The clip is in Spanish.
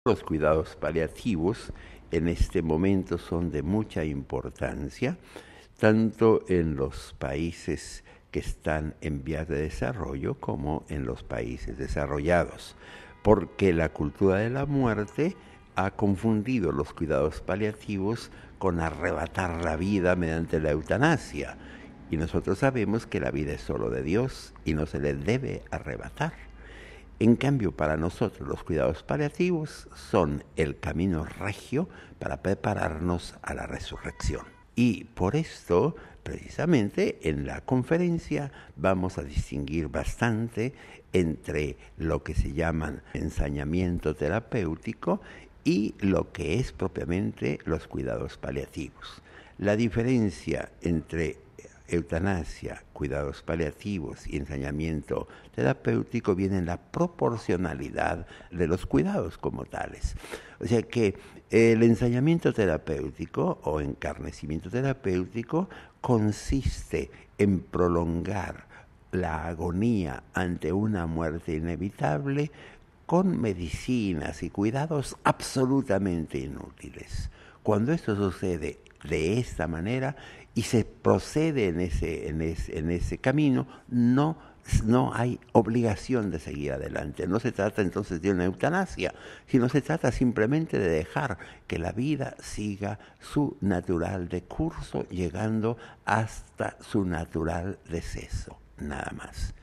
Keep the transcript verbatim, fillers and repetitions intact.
Los cuidados paliativos en este momento son de mucha importancia, tanto en los países que están en vías de desarrollo como en los países desarrollados, porque la cultura de la muerte ha confundido los cuidados paliativos con arrebatar la vida mediante la eutanasia. Y nosotros sabemos que la vida es solo de Dios y no se le debe arrebatar. En cambio, para nosotros los cuidados paliativos son el camino regio para prepararnos a la resurrección. Y por esto, precisamente, en la conferencia vamos a distinguir bastante entre lo que se llama ensañamiento terapéutico y lo que es propiamente los cuidados paliativos. La diferencia entre eutanasia, cuidados paliativos y ensañamiento terapéutico viene en la proporcionalidad de los cuidados como tales. O sea que el ensañamiento terapéutico o encarnecimiento terapéutico consiste en prolongar la agonía ante una muerte inevitable con medicinas y cuidados absolutamente inútiles. Cuando esto sucede de esta manera y se procede en ese, en ese, en ese camino, no, no hay obligación de seguir adelante. No se trata entonces de una eutanasia, sino se trata simplemente de dejar que la vida siga su natural decurso, llegando hasta su natural deceso, nada más.